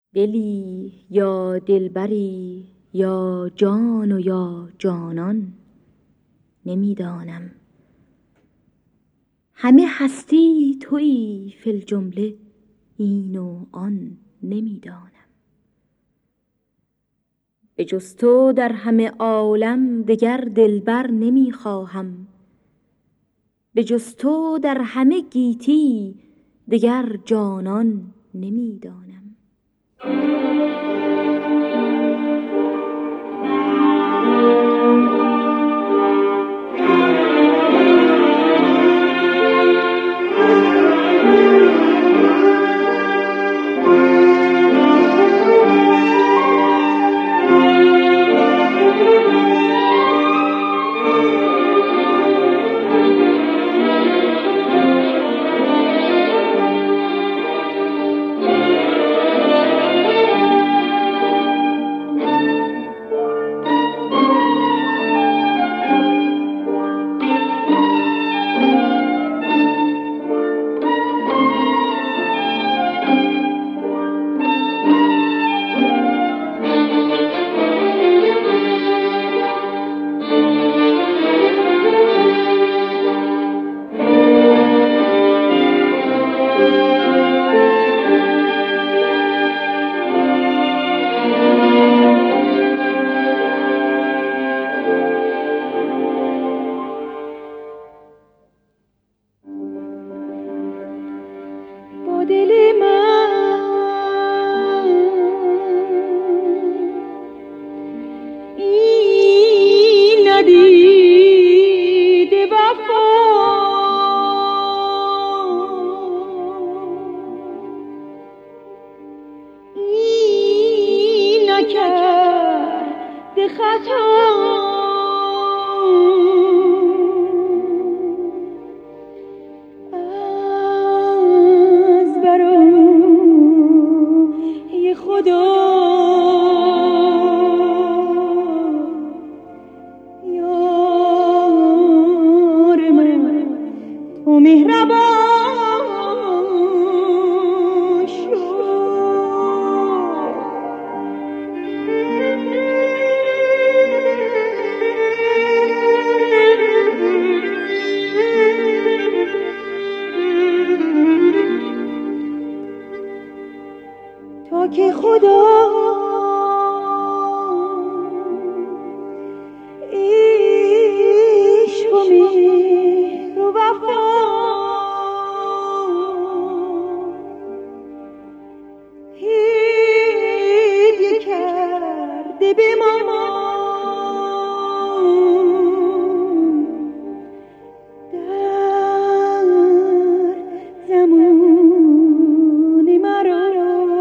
دلی یا دلبری یا جان و یا جانان نمیدانم. همه هستی تویی فی الجمله، این و آن نمیدانم. به جز تو در همه عالم دگر دلبر نمیخواهم. به جز تو در همه گیتی دگر جانان نمیدانم. که خدا عشق و مهر و وفا هدیه کرده به ما در زمان مرا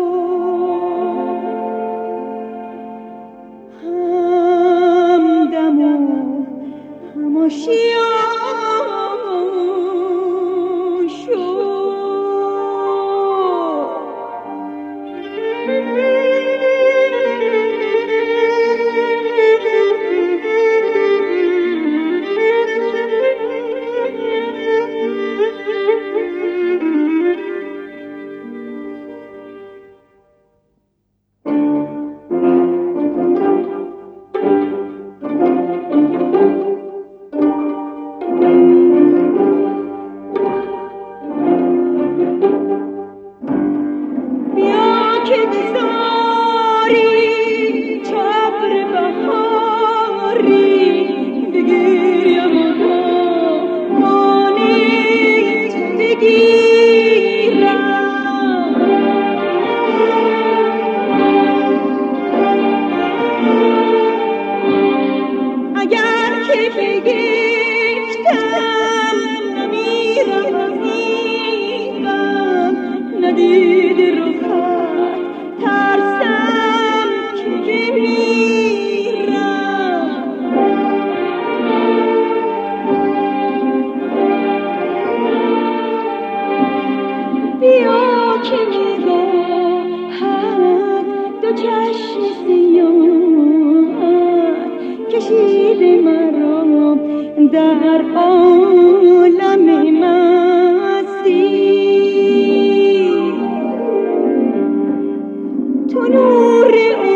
در عالم مستی تو تو نور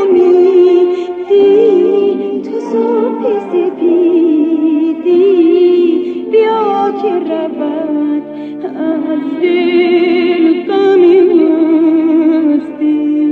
امیدی، تو صبح سپیدی، بیا که رود از دل غم مستی.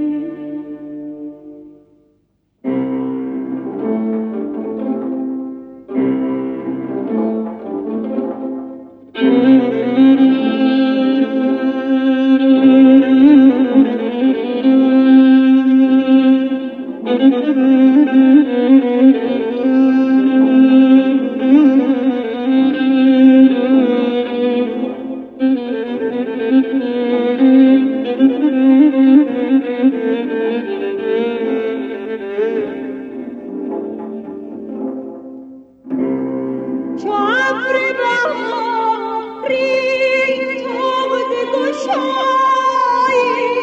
چو ابر بهاری تازه گشایی،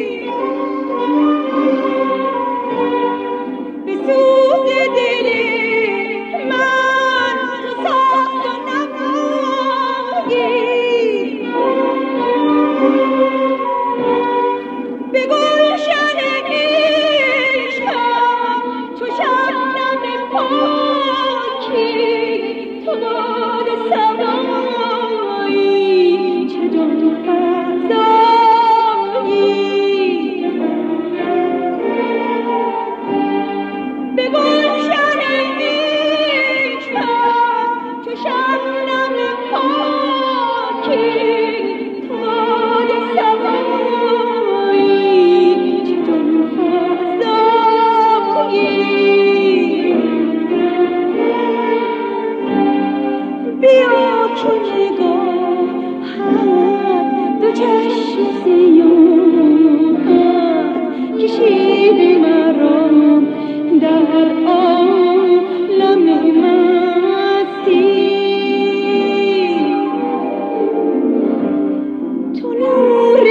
به سوز دل من تو ساز و نوایی، به گلشن عشقم چو شبنم پاکی، تو باد سبایی، چه جان فزایی. به گلشن عشقم چو شبنم پاکی، تو باد سبایی، چه جان فزایی. بیا که نگاهت دو چشم سیاهت کشیده مرا در عالم مستی. تو نور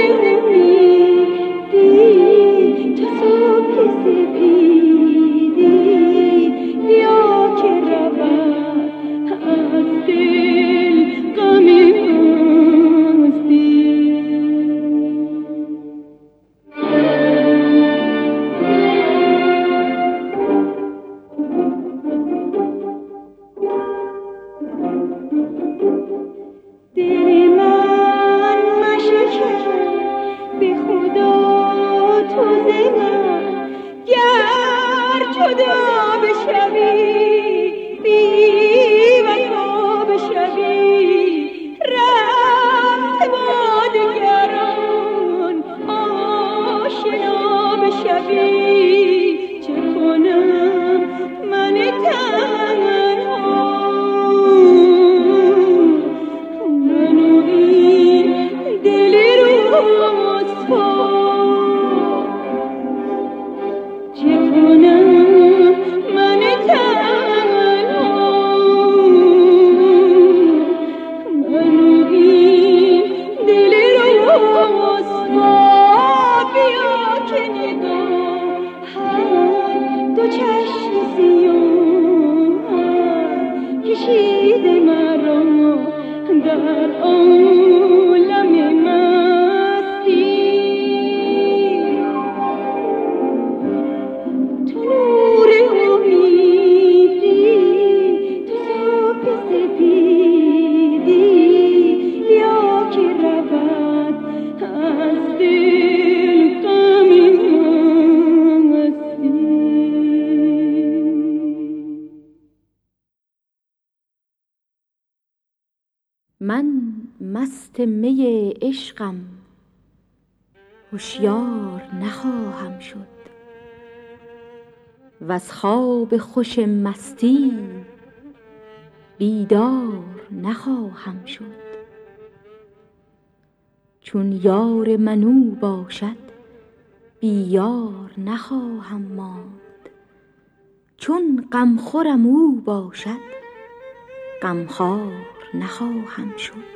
امیدی، تو صبح سپیدی، بیا که رود از دل غم مستی. دل من مشکن به خدا تو ز من، گر جدا بشوی بی وفا بشوی، رفته با دگران آشنا بشوی. چه کنم من تنها، من و این دل رسوا. چه کنم من تنها، من و این دل رسوا. بیا که نگاهت دو چشم سیاهت کشیده مرا در عالم مستی. تو نور امیدی، تو صبح سپیدی، بیا که رود از دل غم مستی. من مست می عشقم، هوشیار نخواهم شد، وز خواب خوش مستی بیدار نخواهم شد. چون یار من او باشد بی یار نخواهم ماند، چون غمخورم او باشد غمخوار نخواهم شد.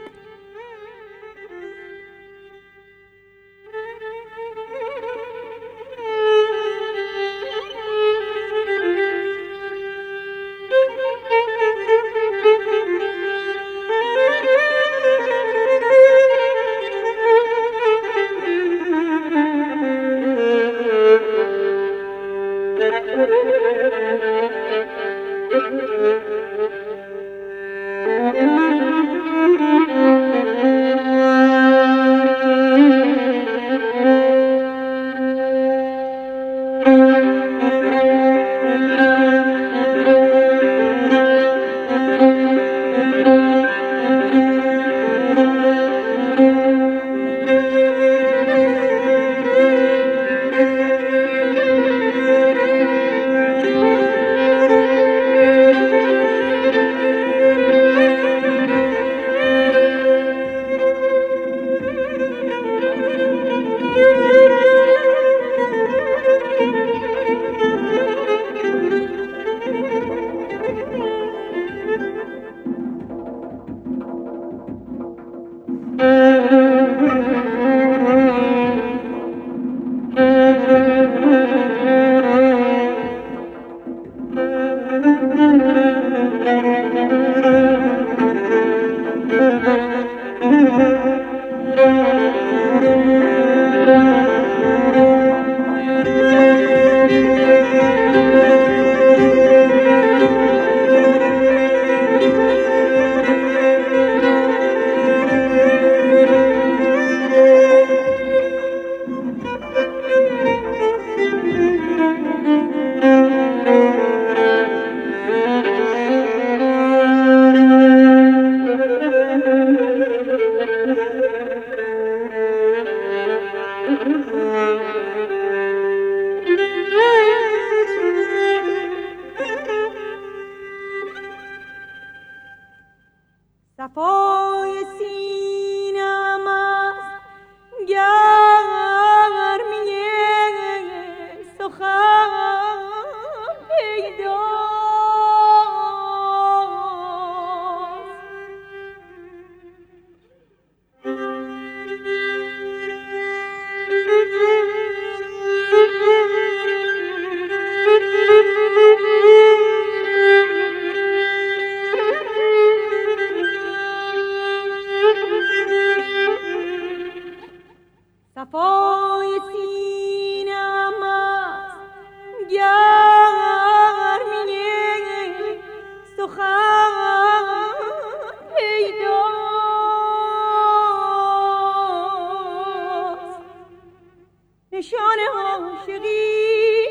عاشقی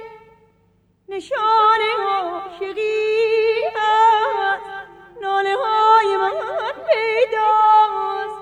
نشان عاشقی است ناله های من پیداست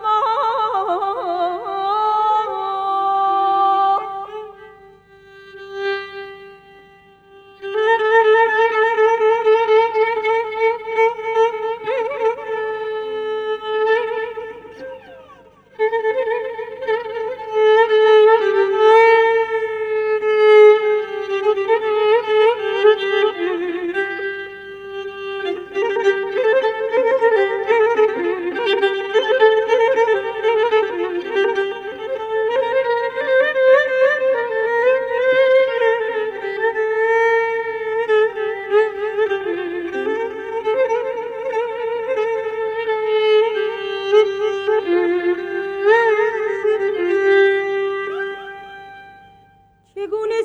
چگونه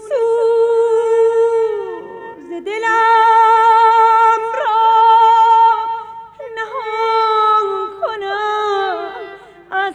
سوز دلم را نهان کنم از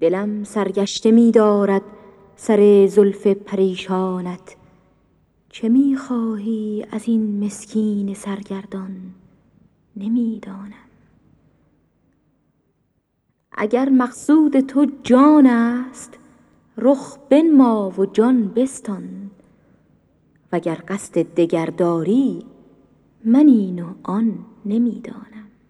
دلم سرگشته می دارد سر زلف پریشانت. چه می خواهی از این مسکین سرگردان نمی دانم. اگر مقصود تو جان است رخ بنما و جان بستان، وگر قصد دگر داری من این و آن نمی دانم.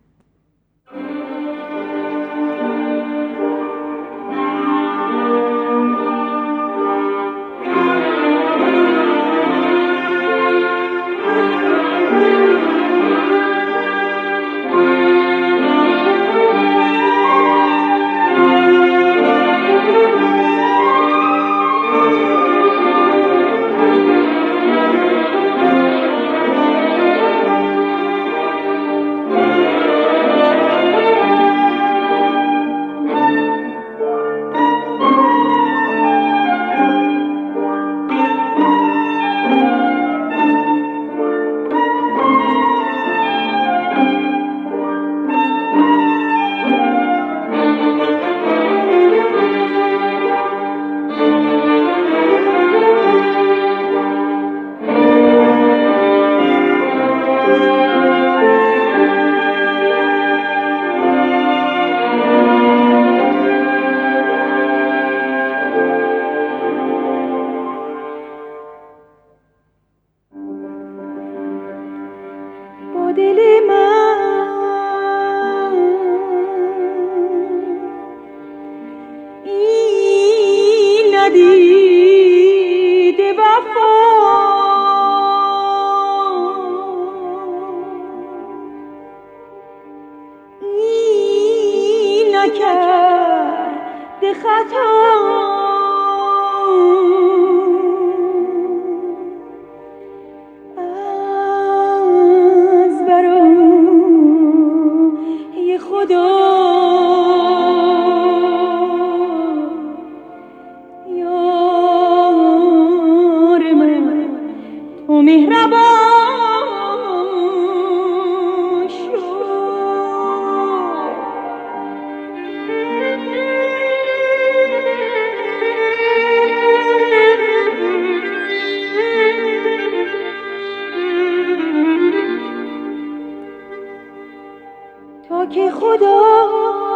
که خدا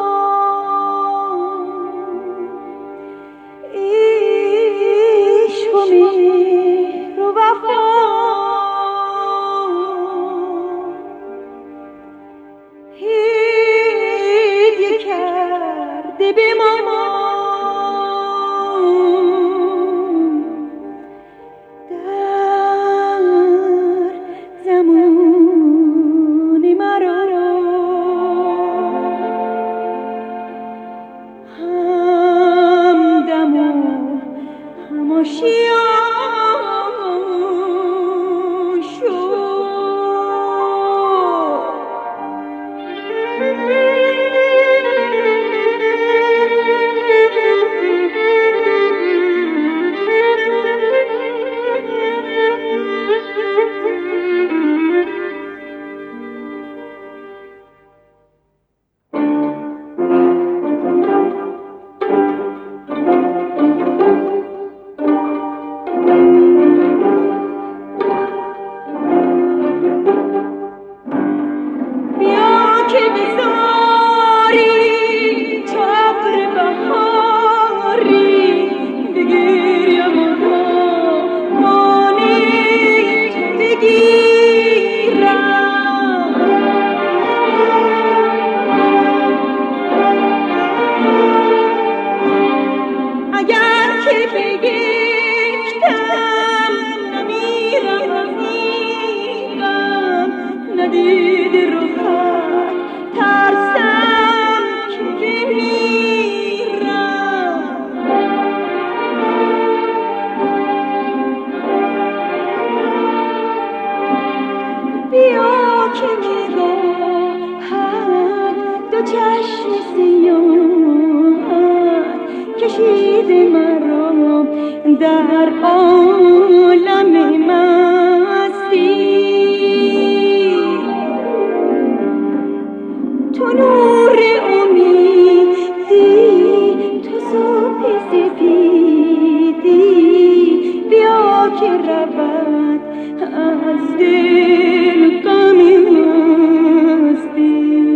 عشق و مهر و وفا هدیه کرده به ما در زمان مرا در عالم مستی تو نور امیدی تو که رود از دل غم هستی.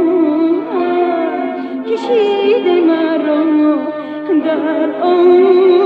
کشیده مرا در آن